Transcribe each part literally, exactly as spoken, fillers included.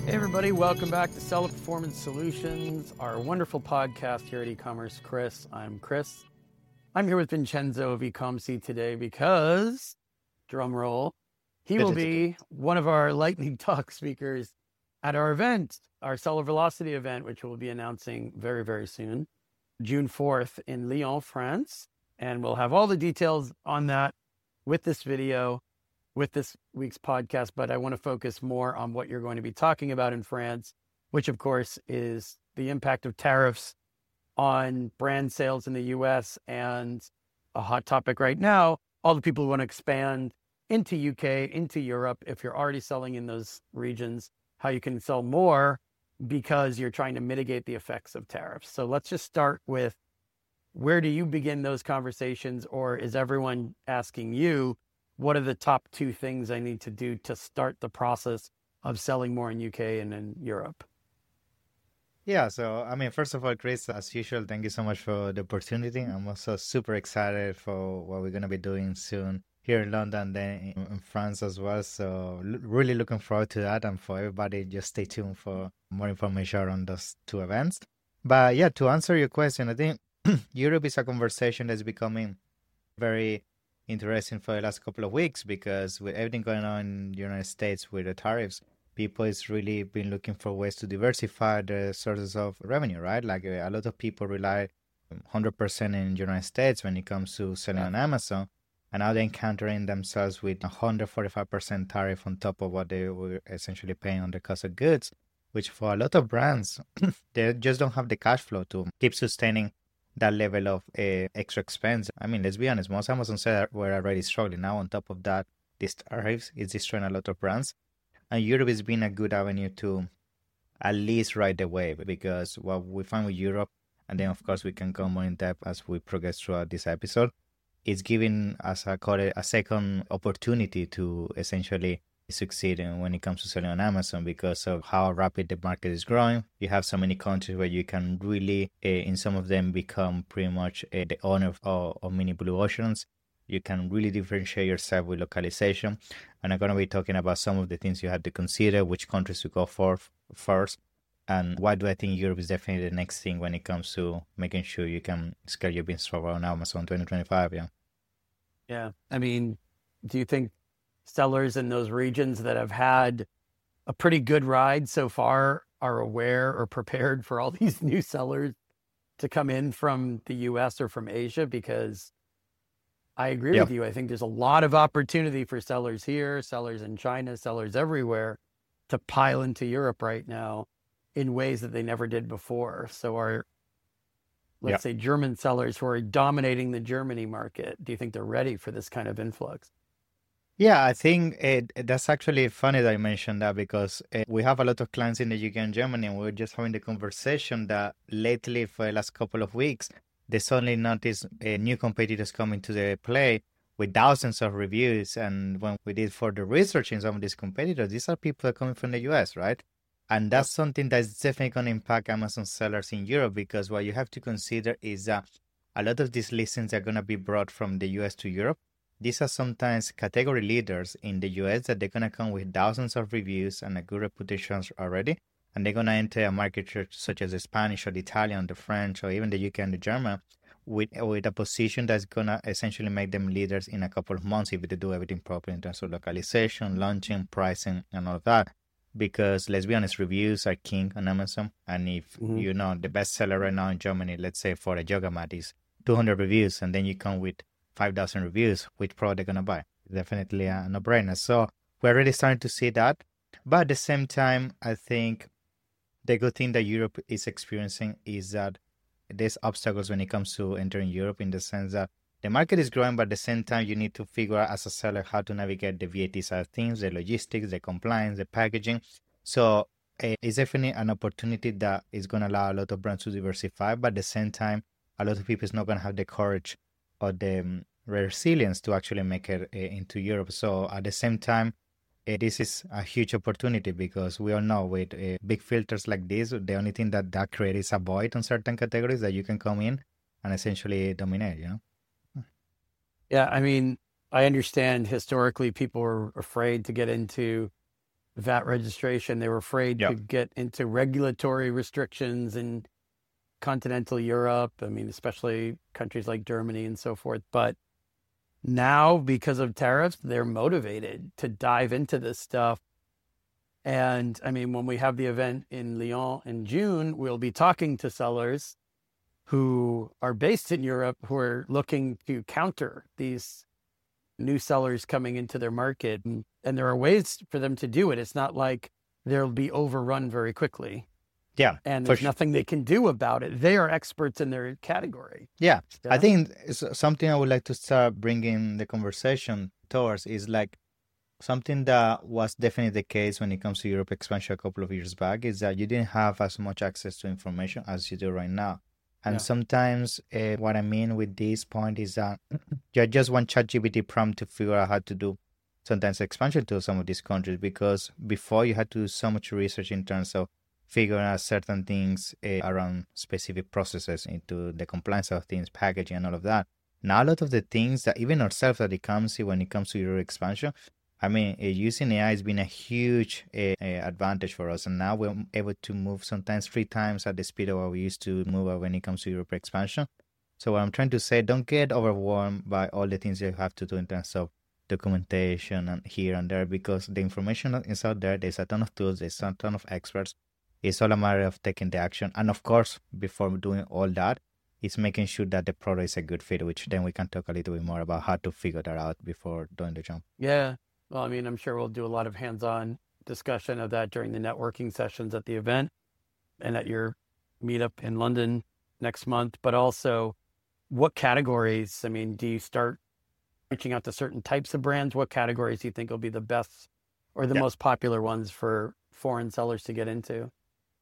Hey everybody, welcome back to Seller Performance Solutions, our wonderful podcast here at E-Commerce Chris. I'm Chris. I'm here with Vincenzo of eComC today because, drum roll, he will be one of our lightning talk speakers at our event, our Seller Velocity event, which we'll be announcing very, very soon, June fourth in Lyon, France. And we'll have all the details on that with this video, with this week's podcast, but I want to focus more on what you're going to be talking about in France, which of course is the impact of tariffs on brand sales in the U S and a hot topic right now, all the people who want to expand into U K, into Europe, if you're already selling in those regions, how you can sell more because you're trying to mitigate the effects of tariffs. So let's just start with, where do you begin those conversations, or is everyone asking you, what are the top two things I need to do to start the process of selling more in U K and in Europe? Yeah, so I mean, first of all, Chris, as usual, thank you so much for the opportunity. I'm also super excited for what we're going to be doing soon here in London, then in, in France as well. So l- really looking forward to that. And for everybody, just stay tuned for more information on those two events. But yeah, to answer your question, I think Europe is a conversation that's becoming very interesting for the last couple of weeks, because with everything going on in the United States with the tariffs, people is really been looking for ways to diversify the sources of revenue, right? Like a lot of people rely one hundred percent in the United States when it comes to selling on Amazon, and now they're encountering themselves with one hundred forty-five percent tariff on top of what they were essentially paying on the cost of goods, which for a lot of brands, they just don't have the cash flow to keep sustaining that level of uh, extra expense. I mean, let's be honest, most Amazon sellers were already struggling. Now, on top of that, these tariffs is destroying a lot of brands. And Europe has been a good avenue to at least ride the wave, because what we find with Europe, and then of course we can go more in depth as we progress throughout this episode, is giving us a, a second opportunity to essentially succeed in when it comes to selling on Amazon, because of how rapid the market is growing. You have so many countries where you can really, uh, in some of them, become pretty much uh, the owner of, of, of mini blue oceans. You can really differentiate yourself with localization. And I'm going to be talking about some of the things you have to consider, which countries to go for first, and why do I think Europe is definitely the next thing when it comes to making sure you can scale your business over on Amazon twenty twenty-five. Yeah. Yeah. I mean, do you think sellers in those regions that have had a pretty good ride so far are aware or prepared for all these new sellers to come in from the U S or from Asia? Because I agree Yeah. with you. I think there's a lot of opportunity for sellers here, sellers in China, sellers everywhere to pile into Europe right now in ways that they never did before. So our, let's Yeah. say, German sellers who are dominating the Germany market, do you think they're ready for this kind of influx? Yeah, I think it, that's actually funny that you mentioned that, because uh, we have a lot of clients in the U K and Germany, and we're just having the conversation that lately, for the last couple of weeks, they suddenly noticed uh, new competitors coming to the play with thousands of reviews. And when we did further research in some of these competitors, these are people that are coming from the U S, right? And that's yep. something that's definitely going to impact Amazon sellers in Europe, because what you have to consider is that a lot of these listings are going to be brought from the U S to Europe. These are sometimes category leaders in the U S that they're going to come with thousands of reviews and a good reputation already. And they're going to enter a market such as the Spanish or the Italian, the French, or even the U K and the German with, with a position that's going to essentially make them leaders in a couple of months if they do everything properly in terms of localization, launching, pricing, and all of that. Because let's be honest, reviews are king on Amazon. And if mm-hmm. you know the bestseller right now in Germany, let's say for a yoga mat is two hundred reviews, and then you come with five thousand reviews, which product they're going to buy? Definitely a no-brainer. So we're already starting to see that. But at the same time, I think the good thing that Europe is experiencing is that there's obstacles when it comes to entering Europe, in the sense that the market is growing, but at the same time, you need to figure out as a seller how to navigate the V A T side of things, the logistics, the compliance, the packaging. So uh, it's definitely an opportunity that is going to allow a lot of brands to diversify, but at the same time, a lot of people is not going to have the courage or the um, resilience to actually make it uh, into Europe. So at the same time, uh, this is a huge opportunity, because we all know with uh, big filters like this, the only thing that that creates is a void on certain categories that you can come in and essentially dominate, you know? Yeah, I mean, I understand historically people were afraid to get into V A T registration. They were afraid Yeah. to get into regulatory restrictions in continental Europe. I mean, especially countries like Germany and so forth. But now, because of tariffs, they're motivated to dive into this stuff. And I mean, when we have the event in Lyon in June, we'll be talking to sellers who are based in Europe who are looking to counter these new sellers coming into their market. And, and there are ways for them to do it. It's not like they'll be overrun very quickly. Yeah. And for there's sure. nothing they can do about it. They are experts in their category. Yeah. Yeah. I think it's something I would like to start bringing the conversation towards is like something that was definitely the case when it comes to Europe expansion a couple of years back is that you didn't have as much access to information as you do right now. And Yeah. sometimes uh, what I mean with this point is that you just want ChatGPT prompt to figure out how to do sometimes expansion to some of these countries, because before you had to do so much research in terms of figuring out certain things uh, around specific processes into the compliance of things, packaging and all of that. Now a lot of the things that even ourselves that it comes to when it comes to Europe expansion, I mean, uh, using A I has been a huge uh, uh, advantage for us. And now we're able to move sometimes three times at the speed of what we used to move when it comes to Europe expansion. So what I'm trying to say, don't get overwhelmed by all the things you have to do in terms of documentation and here and there, because the information is out there. There's a ton of tools. There's a ton of experts. It's all a matter of taking the action. And of course, before doing all that, it's making sure that the product is a good fit, which then we can talk a little bit more about how to figure that out before doing the jump. Yeah. Well, I mean, I'm sure we'll do a lot of hands-on discussion of that during the networking sessions at the event and at your meetup in London next month. But also, what categories? I mean, do you start reaching out to certain types of brands? What categories do you think will be the best or the Yeah. most popular ones for foreign sellers to get into?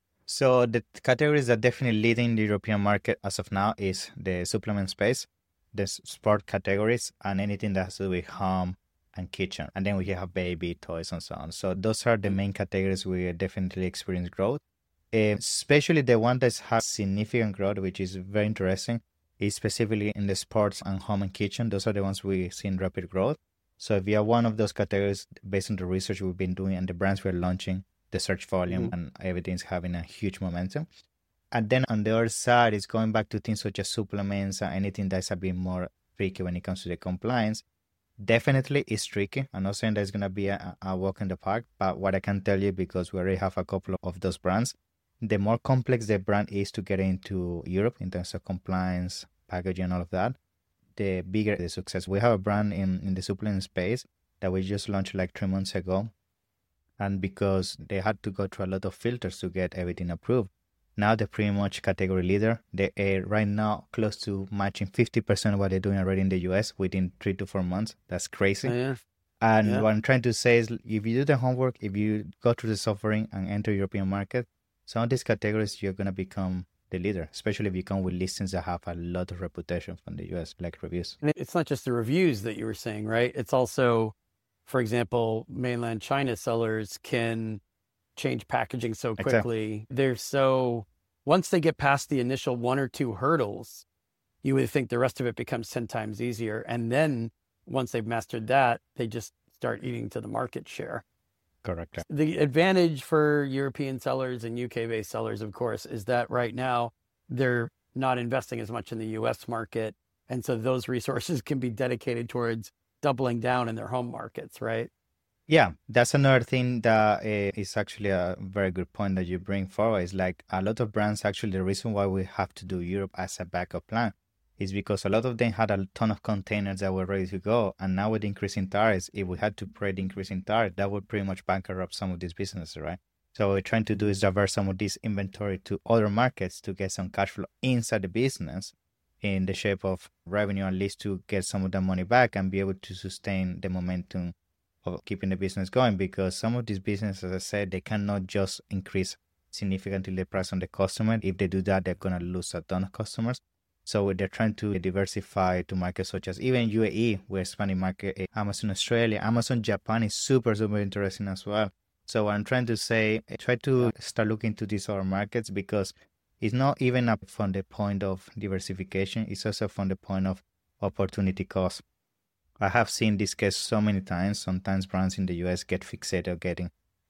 So the categories that definitely leading the European market as of now is the supplement space, the sport categories, and anything that has to do with home and kitchen. And then we have baby, toys, and so on. So those are the main categories we definitely experience growth. Uh, especially the one that has significant growth, which is very interesting, is specifically in the sports and home and kitchen. Those are the ones we've seen rapid growth. So if you are one of those categories, based on the research we've been doing and the brands we're launching, the search volume Mm-hmm. and everything's having a huge momentum. And then on the other side, it's going back to things such as supplements and anything that's a bit more tricky when it comes to the compliance. Definitely it's tricky. I'm not saying that it's going to be a, a walk in the park, but what I can tell you, because we already have a couple of those brands, the more complex the brand is to get into Europe in terms of compliance, packaging, and all of that, the bigger the success. We have a brand in, in the supplement space that we just launched like three months ago. And because they had to go through a lot of filters to get everything approved, now they're pretty much category leader. They are right now close to matching fifty percent of what they're doing already in the U S within three to four months. That's crazy. Oh, yeah. And Yeah. what I'm trying to say is if you do the homework, if you go through the suffering and enter European market, some of these categories, you're going to become the leader, especially if you come with listings that have a lot of reputation from the U S, like reviews. And it's not just the reviews that you were saying, right? It's also, for example, mainland China sellers can change packaging so Exactly. quickly. They're so, once they get past the initial one or two hurdles, you would think the rest of it becomes ten times easier. And then once they've mastered that, they just start eating to the market share. Correct. The advantage for European sellers and U K-based sellers, of course, is that right now they're not investing as much in the U S market. And so those resources can be dedicated towards doubling down in their home markets, right? Yeah, that's another thing that uh, is actually a very good point that you bring forward. Is like a lot of brands, actually, the reason why we have to do Europe as a backup plan is because a lot of them had a ton of containers that were ready to go. And now with increasing tariffs, if we had to pay the increasing tariff, that would pretty much bankrupt some of these businesses, right? So what we're trying to do is divert some of this inventory to other markets to get some cash flow inside the business in the shape of revenue, at least to get some of the money back and be able to sustain the momentum of keeping the business going. Because some of these businesses, as I said, they cannot just increase significantly the price on the customer. If they do that, they're going to lose a ton of customers. So they're trying to diversify to markets such as even U A E, we're expanding market, Amazon Australia, Amazon Japan is super, super interesting as well. So what I'm trying to say, try to start looking to these other markets, because it's not even up from the point of diversification, it's also from the point of opportunity cost. I have seen this case so many times. Sometimes brands in the U S get fixated on getting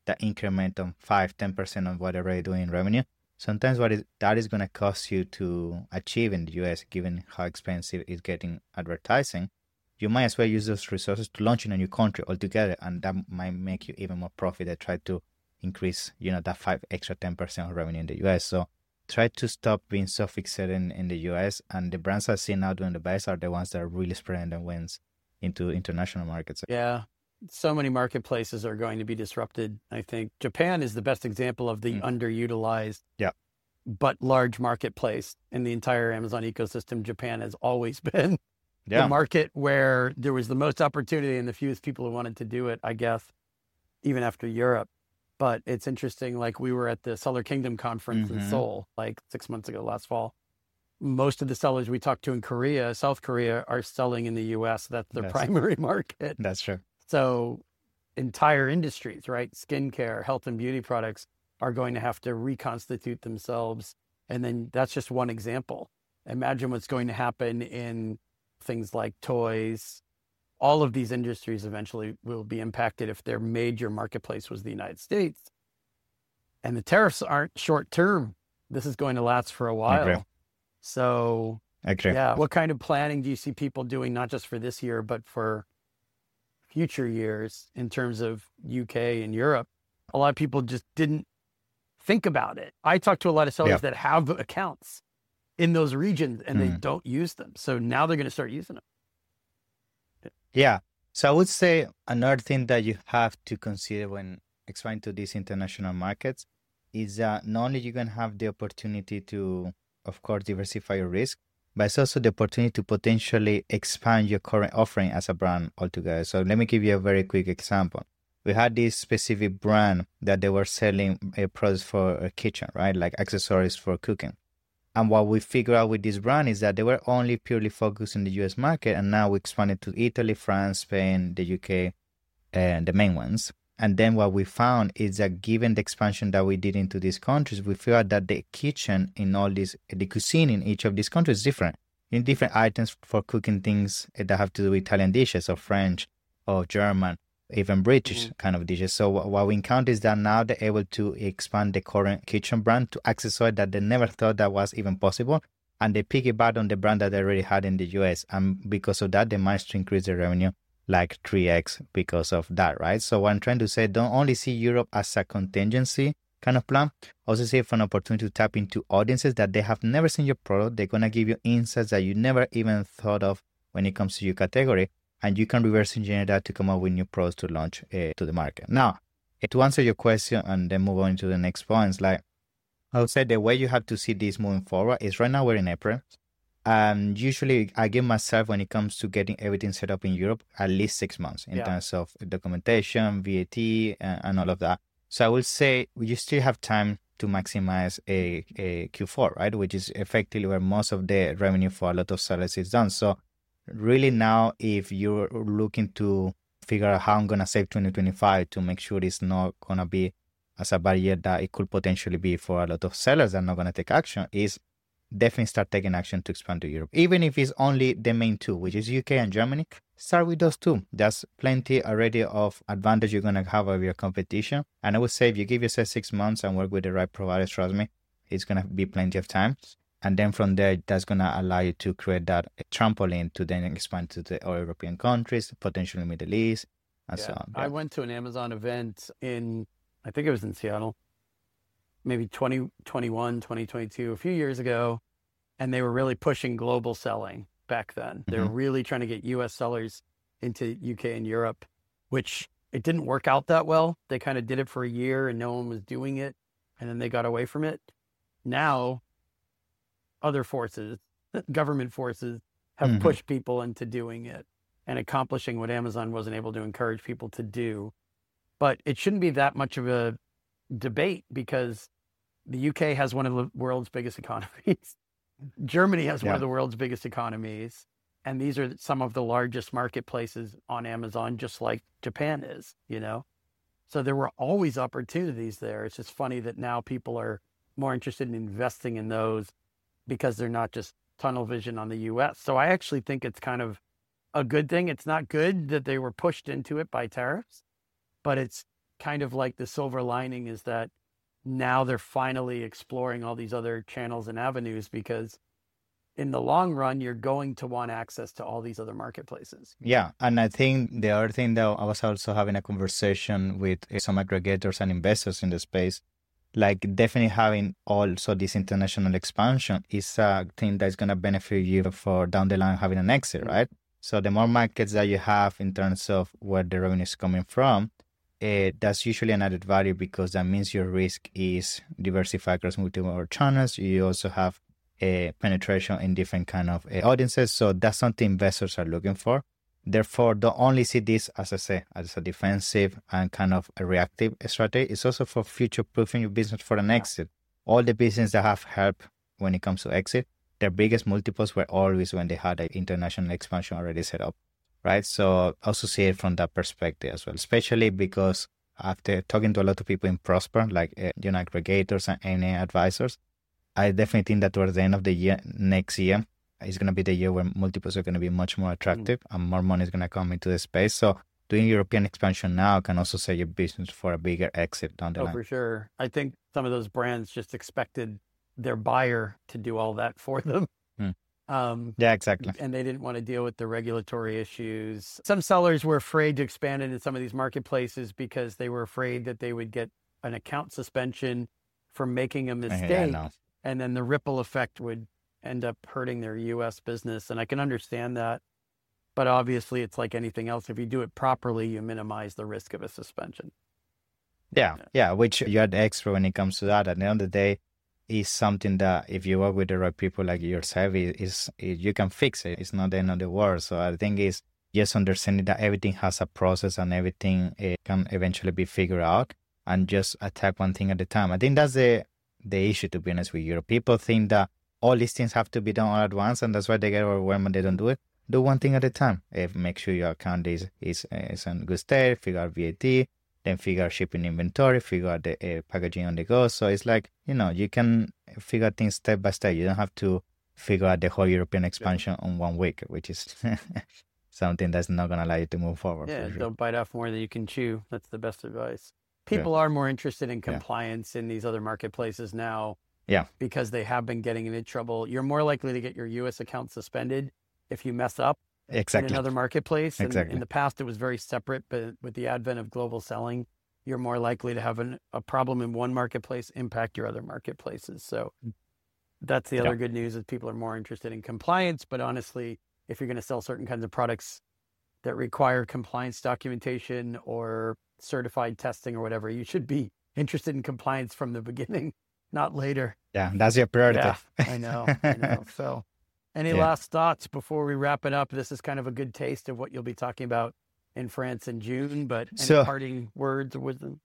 that increment of five, ten percent of what they're already doing in revenue, sometimes what is that is going to cost you to achieve in the U S, given how expensive it's getting advertising. You might as well use those resources to launch in a new country altogether, and that might make you even more profit than try to increase, you know, that five extra ten percent of revenue in the U S. So try to stop being so fixated in, in the U S, and the brands I see now doing the best are the ones that are really spreading their wins into international markets. Yeah. So many marketplaces are going to be disrupted. I think Japan is the best example of the mm. underutilized, yeah, but large marketplace in the entire Amazon ecosystem. Japan has always been yeah. the market where there was the most opportunity and the fewest people who wanted to do it, I guess, even after Europe. But it's interesting, like we were at the Seller Kingdom conference mm-hmm. in Seoul, like six months ago, last fall. Most of the sellers we talked to in Korea, South Korea, are selling in the U S. That's their That's, primary market. That's true. So entire industries, right? Skincare, health and beauty products are going to have to reconstitute themselves. And then that's just one example. Imagine what's going to happen in things like toys. All of these industries eventually will be impacted if their major marketplace was the United States. And the tariffs aren't short term. This is going to last for a while. I agree. So, I agree. yeah, what kind of planning do you see people doing, not just for this year, but for future years in terms of U K and Europe? A lot of people just didn't think about it. I talked to a lot of sellers yeah. that have accounts in those regions and mm. they don't use them. So now they're going to start using them. Yeah. So I would say another thing that you have to consider when expanding to these international markets is that not only you're going to have the opportunity to, of course, diversify your risk, but it's also the opportunity to potentially expand your current offering as a brand altogether. So let me give you a very quick example. We had this specific brand that they were selling a product for a kitchen, right? Like accessories for cooking. And what we figured out with this brand is that they were only purely focused in the U S market. And now we expanded to Italy, France, Spain, the U K, and the main ones. And then what we found is that given the expansion that we did into these countries, we figured out that the kitchen in all these, the cuisine in each of these countries is different. In different items for cooking things that have to do with Italian dishes or French or German, even British mm-hmm. kind of dishes. So what we encountered is that now they're able to expand the current kitchen brand to accessories that they never thought that was even possible. And they piggyback on the brand that they already had in the U S. And because of that, they managed to increase their revenue like three x because of that, right? So what I'm trying to say, don't only see Europe as a contingency kind of plan, also see it for an opportunity to tap into audiences that they have never seen your product. They're going to give you insights that you never even thought of when it comes to your category. And you can reverse engineer that to come up with new products to launch uh, to the market. Now, to answer your question and then move on to the next points, like I would say the way you have to see this moving forward is right now we're in April. And usually I give myself, when it comes to getting everything set up in Europe, at least six months in yeah. terms of documentation, V A T, and, and all of that. So I would say you still have time to maximize a, a Q four, right? Which is effectively where most of the revenue for a lot of sellers is done. So really now, if you're looking to figure out how I'm going to save twenty twenty-five to make sure it's not going to be as a barrier that it could potentially be for a lot of sellers that are not going to take action, is definitely start taking action to expand to Europe. Even if it's only the main two, which is U K and Germany, start with those two. There's plenty already of advantage you're going to have over your competition. And I would say if you give yourself six months and work with the right providers, trust me, it's going to be plenty of time. And then from there, that's going to allow you to create that trampoline to then expand to the other European countries, potentially Middle East, and yeah. so on. Yeah. I went to an Amazon event in, I think it was in Seattle, maybe twenty twenty-one, twenty twenty-two, a few years ago. And they were really pushing global selling back then. They were mm-hmm. really trying to get U S sellers into U K and Europe, which it didn't work out that well. They kind of did it for a year and no one was doing it. And then they got away from it. Now, other forces, government forces, have mm-hmm. pushed people into doing it and accomplishing what Amazon wasn't able to encourage people to do. But it shouldn't be that much of a debate because the U K has one of the world's biggest economies. Germany has yeah. one of the world's biggest economies. And these are some of the largest marketplaces on Amazon, just like Japan is, you know? So there were always opportunities there. It's just funny that now people are more interested in investing in those because they're not just tunnel vision on the U S. So I actually think it's kind of a good thing. It's not good that they were pushed into it by tariffs, but it's kind of like the silver lining is that now they're finally exploring all these other channels and avenues, because in the long run, you're going to want access to all these other marketplaces. Yeah, and I think the other thing that I was also having a conversation with uh, some aggregators and investors in the space, like definitely having also this international expansion is a thing that's going to benefit you for down the line having an exit, right? So the more markets that you have in terms of where the revenue is coming from, uh, that's usually an added value, because that means your risk is diversified across multiple channels. You also have a penetration in different kind of uh, audiences. So that's something investors are looking for. Therefore, don't only see this, as I say, as a defensive and kind of a reactive strategy. It's also for future-proofing your business for an exit. All the businesses that have help when it comes to exit, their biggest multiples were always when they had an international expansion already set up, right? So also see it from that perspective as well, especially because after talking to a lot of people in Prosper, like uh, you know, aggregators and N A advisors, I definitely think that towards the end of the year, next year, it's going to be the year where multiples are going to be much more attractive mm. and more money is going to come into the space. So doing European expansion now can also set your business for a bigger exit down the oh, line. For sure. I think some of those brands just expected their buyer to do all that for them. Mm. Um, yeah, exactly. And they didn't want to deal with the regulatory issues. Some sellers were afraid to expand into some of these marketplaces because they were afraid that they would get an account suspension for making a mistake. Yeah, and then the ripple effect would end up hurting their U S business. And I can understand that. But obviously, it's like anything else. If you do it properly, you minimize the risk of a suspension. Yeah, yeah, yeah which you're the expert when it comes to that. At the end of the day, is something that if you work with the right people like yourself, is you can fix it. It's not the end of the world. So I think it's just understanding that everything has a process and everything it can eventually be figured out, and just attack one thing at a time. I think that's the the issue, to be honest with you. People think that all these things have to be done all at once, and that's why they get overwhelmed and they don't do it. Do one thing at a time. If make sure your account is is, is in good state, figure out V A T, then figure out shipping inventory, figure out the uh, packaging on the go. So it's like, you know, you can figure things step by step. You don't have to figure out the whole European expansion yeah. on one week, which is something that's not going to allow you to move forward. Yeah, sure. Don't bite off more than you can chew. That's the best advice. People yeah. are more interested in compliance yeah. in these other marketplaces now. Yeah. Because they have been getting into trouble. You're more likely to get your U S account suspended if you mess up exactly. in another marketplace. And exactly. in the past, it was very separate, but with the advent of global selling, you're more likely to have an, a problem in one marketplace impact your other marketplaces. So that's the other yeah. good news, is people are more interested in compliance. But honestly, if you're going to sell certain kinds of products that require compliance documentation or certified testing or whatever, you should be interested in compliance from the beginning, not later. Yeah, that's your priority. Yeah, I know, I know. So any yeah. last thoughts before we wrap it up? This is kind of a good taste of what you'll be talking about in France in June, but any so, parting words of wisdom?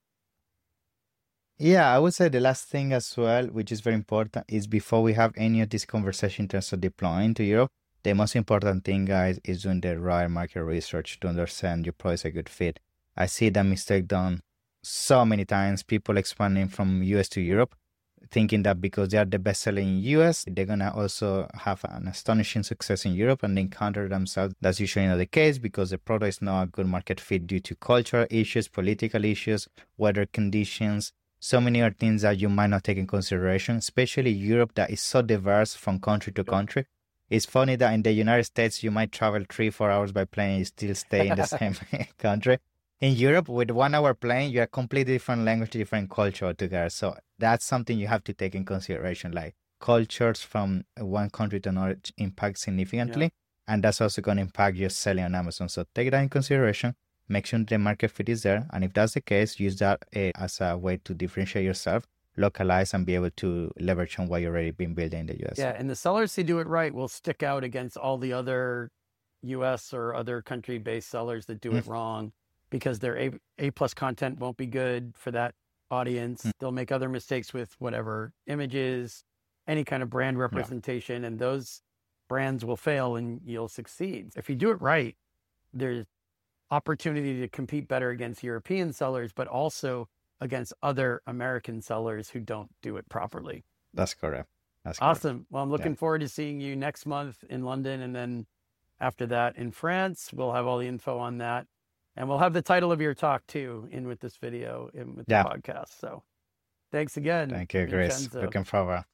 Yeah, I would say the last thing as well, which is very important, is before we have any of this conversation in terms of deploying to Europe, the most important thing, guys, is doing the right market research to understand your product is a good fit. I see that mistake done so many times, people expanding from U S to Europe, thinking that because they are the best seller in U S, they're going to also have an astonishing success in Europe, and they encounter themselves. That's usually not the case, because the product is not a good market fit due to cultural issues, political issues, weather conditions, so many other things that you might not take in consideration, especially Europe that is so diverse from country to country. It's funny that in the United States, you might travel three, four hours by plane and you still stay in the same country. In Europe, with one hour plane, you're a completely different language, different culture altogether. So that's something you have to take in consideration. Like cultures from one country to another impact significantly. Yeah. And that's also going to impact your selling on Amazon. So take that in consideration. Make sure the market fit is there. And if that's the case, use that uh, as a way to differentiate yourself, localize, and be able to leverage on what you've already been building in the U S. Yeah, and the sellers who do it right will stick out against all the other U S or other country-based sellers that do mm. it wrong, because their A, A plus content won't be good for that audience. Mm. They'll make other mistakes with whatever images, any kind of brand representation, yeah. and those brands will fail and you'll succeed. If you do it right, there's opportunity to compete better against European sellers, but also against other American sellers who don't do it properly. That's correct. That's awesome. Correct. Well, I'm looking yeah. forward to seeing you next month in London, and then after that in France. We'll have all the info on that. And we'll have the title of your talk too in with this video, in with the Yeah. podcast. So thanks again. Thank you, Chris. Vincenzo. Looking forward.